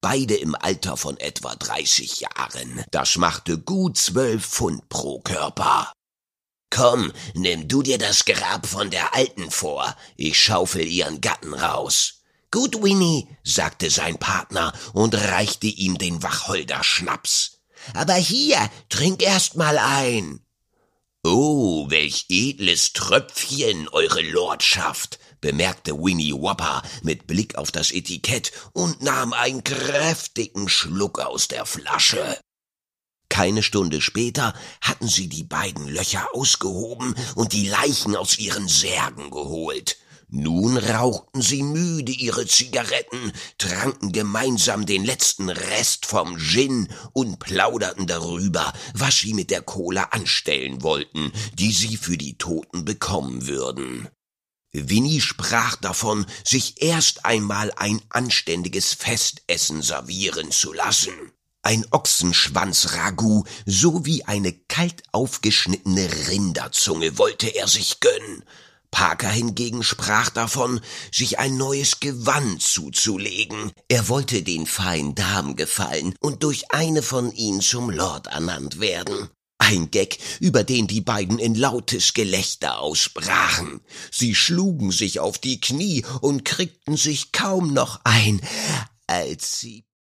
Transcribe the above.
beide im Alter von etwa 30 Jahren. Das machte gut 12 Pfund pro Körper. »Komm, nimm du dir das Grab von der Alten vor, ich schaufel ihren Gatten raus.« »Gut, Winnie«, sagte sein Partner und reichte ihm den Wacholderschnaps. »Aber hier, trink erst mal ein.« »Oh, welch edles Tröpfchen, Eure Lordschaft«, bemerkte Winnie Whopper mit Blick auf das Etikett und nahm einen kräftigen Schluck aus der Flasche. Keine Stunde später hatten sie die beiden Löcher ausgehoben und die Leichen aus ihren Särgen geholt. Nun rauchten sie müde ihre Zigaretten, tranken gemeinsam den letzten Rest vom Gin und plauderten darüber, was sie mit der Kohle anstellen wollten, die sie für die Toten bekommen würden. Winnie sprach davon, sich erst einmal ein anständiges Festessen servieren zu lassen. Ein Ochsenschwanz-Ragout sowie eine kalt aufgeschnittene Rinderzunge wollte er sich gönnen. Parker hingegen sprach davon, sich ein neues Gewand zuzulegen. Er wollte den feinen Damen gefallen und durch eine von ihnen zum Lord ernannt werden. Ein Gag, über den die beiden in lautes Gelächter ausbrachen. Sie schlugen sich auf die Knie und kriegten sich kaum noch ein, als sie